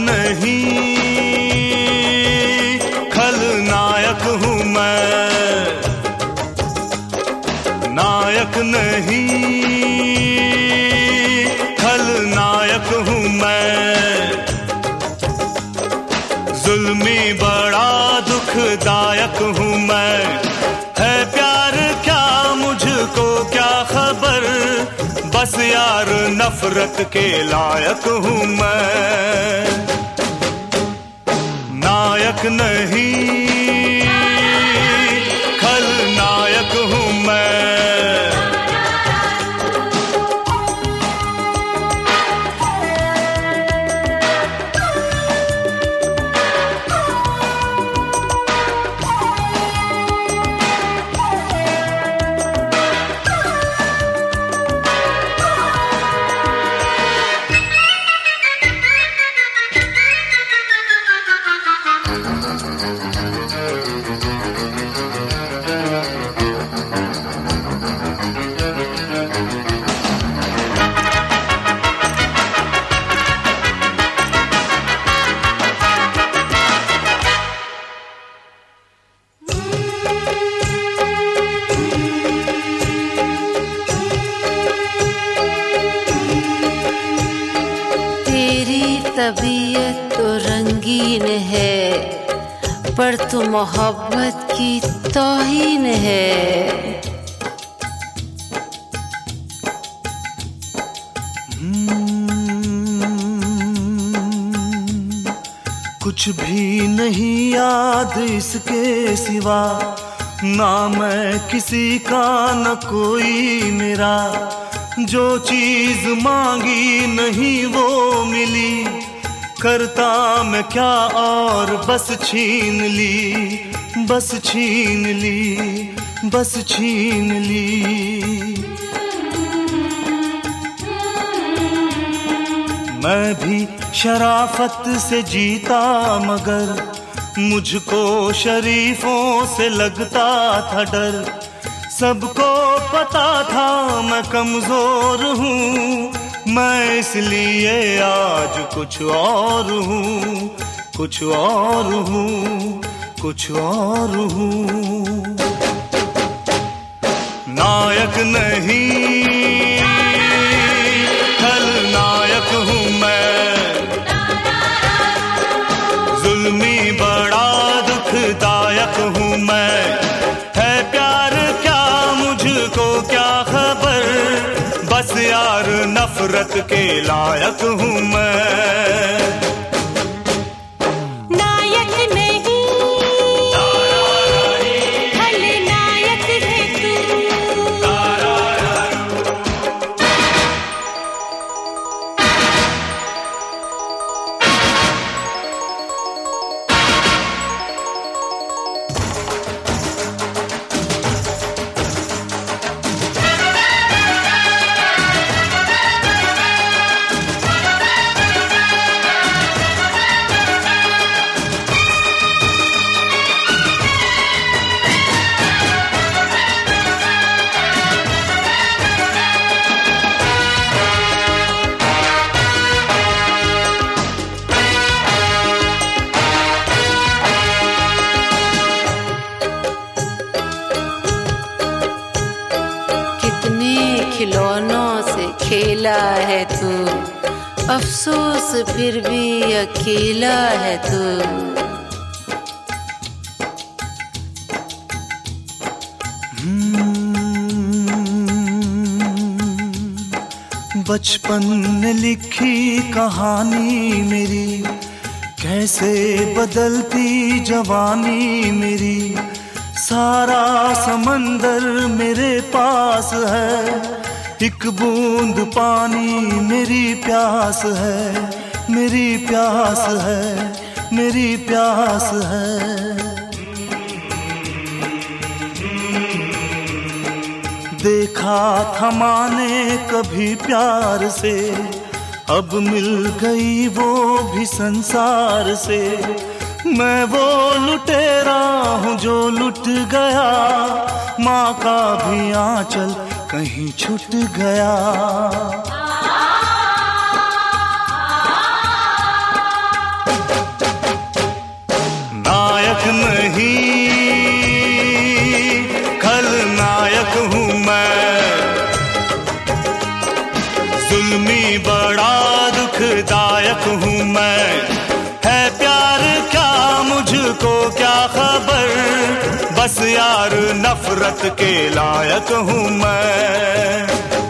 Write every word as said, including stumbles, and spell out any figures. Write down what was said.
नहीं, खलनायक हूँ मैं। नायक नहीं, खलनायक हूँ मैं। जुल्मी बड़ा दुखदायक हूँ मैं। है प्यार क्या मुझको क्या खबर, बस यार नफरत के लायक हूँ मैं। नायक नहीं, खलनायक हूँ मैं। तबीयत तो रंगीन है, पर तू मोहब्बत की तौहीन है। कुछ भी नहीं याद इसके सिवा, ना मैं किसी का न कोई मेरा। जो चीज मांगी नहीं वो मिली, करता मैं क्या और बस छीन ली, बस छीन ली, बस छीन ली। मैं भी शराफत से जीता मगर मुझको शरीफों से लगता था डर। सबको पता था मैं कमजोर हूँ, मैं इसलिए आज कुछ और हूँ, कुछ और हूँ, कुछ और हूँ। नायक नहीं, खलनायक हूँ मैं। जुल्मी बड़ा दुखदायक हूँ मैं। है प्यार क्या मुझको क्या खबर, बस यार नफरत के लायक हूँ मैं। खिलौनों से खेला है तू, अफसोस फिर भी अकेला है तू। बचपन ने लिखी कहानी मेरी, कैसे बदलती जवानी मेरी। सारा समंदर मेरे पास है, एक बूंद पानी मेरी प्यास है, मेरी प्यास है, मेरी प्यास है। देखा था माने कभी प्यार से, अब मिल गई वो भी संसार से। मैं वो लुटेरा हूँ जो लुट गया, माँ का भी आंचल कहीं छूट गया। खबर, बस यार नफरत के लायक हूँ मैं।